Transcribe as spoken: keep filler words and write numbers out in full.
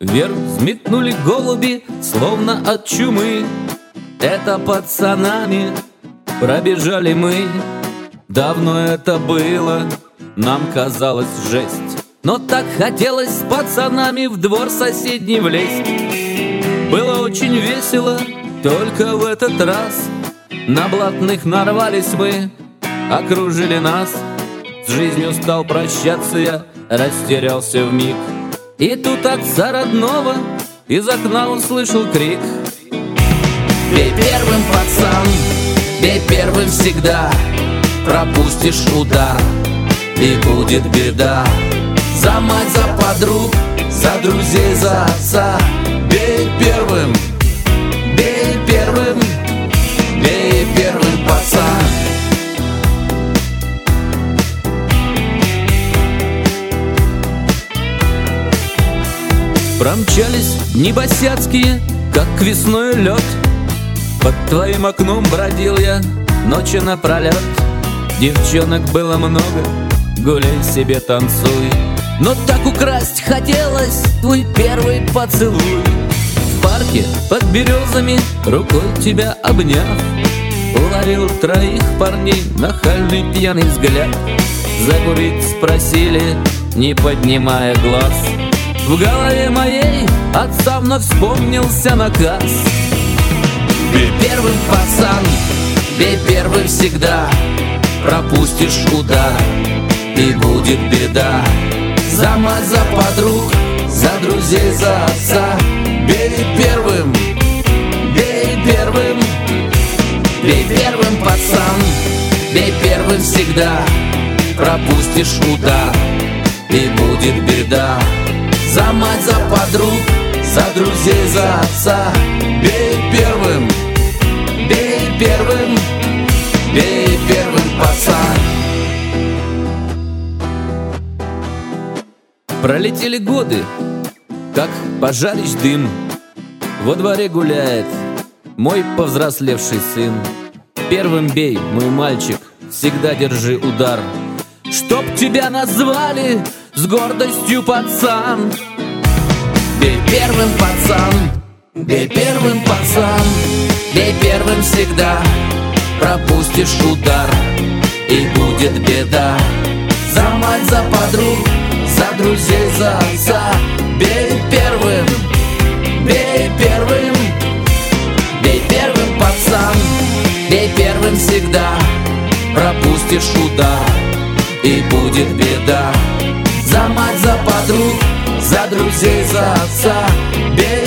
Вверх взметнули голуби, словно от чумы. Это пацанами пробежали мы. Давно это было, нам казалось жесть, но так хотелось с пацанами в двор соседний влезть. Было очень весело, только в этот раз на блатных нарвались мы, окружили нас. С жизнью стал прощаться я, растерялся вмиг. И тут отца родного из окна услышал крик: бей первым, пацан, бей первым всегда. Пропустишь удар, и будет беда. За мать, за подруг, за друзей, за отца. Бей первым, бей первым, бей первым, пацан. Промчались дни босяцкие, как весной лед. Под твоим окном бродил я ночи напролет. Девчонок было много, гуляй себе, танцуй. Но так украсть хотелось твой первый поцелуй. В парке под березами, рукой тебя обняв, уловил троих парней нахальный пьяный взгляд. Закурить спросили, не поднимая глаз. В голове моей отца вновь вспомнился наказ: бей первым, пацан, бей первым всегда. Пропустишь удар, и будет беда. За мать, за подруг, за друзей, за отца. Бей первым, бей первым, бей первым, пацан, бей первым всегда. Пропустишь удар, и будет беда. За мать, за подруг, за друзей, за отца. Бей первым, бей первым, бей первым, пацан. Пролетели годы, как пожарищ дым. Во дворе гуляет мой повзрослевший сын. Первым бей, мой мальчик, всегда держи удар. Чтоб тебя назвали с гордостью пацан. Бей первым, пацан, бей первым, пацан. Бей первым всегда. Пропустишь удар, и будет беда. За мать, за подруг, за друзей, за отца. Бей первым, бей первым, бей первым, пацан. Бей первым всегда. Пропустишь удар, и будет беда. За мать, за подруг, за друзей, за отца. Бей